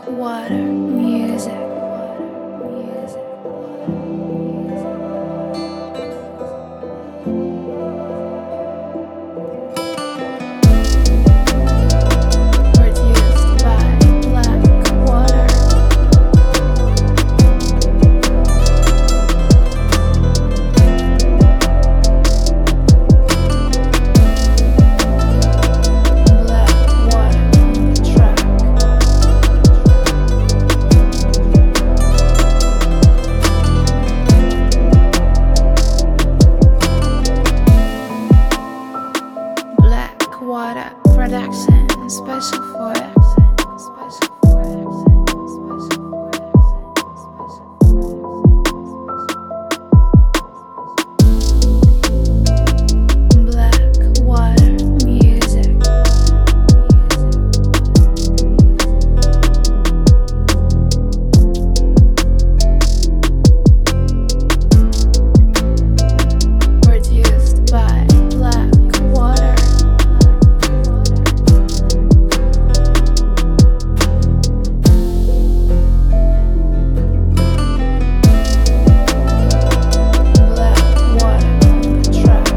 Water music. Produced by Black Water. Black Water on the track. Black Water production, special for Black Water music. Produced by Black Water. Black Water on the track.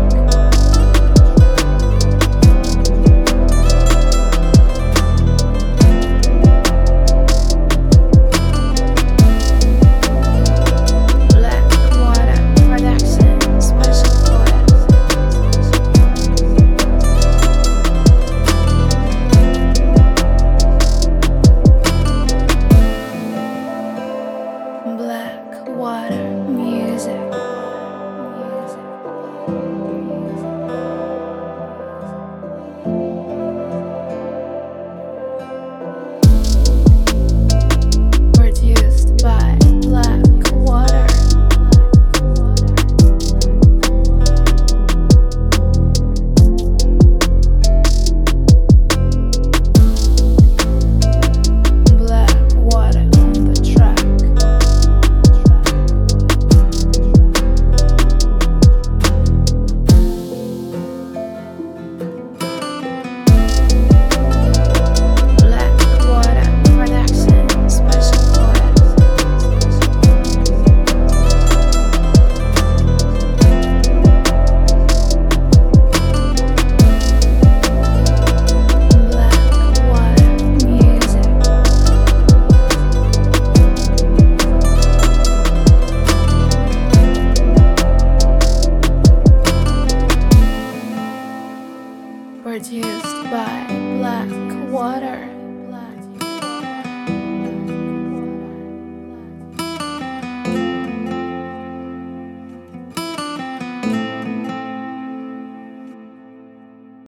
Black Water production, special for Black Water music. Produced by Black Water. Black Water on the track. Black Water production, special for Black Water music. Produced by Black Water.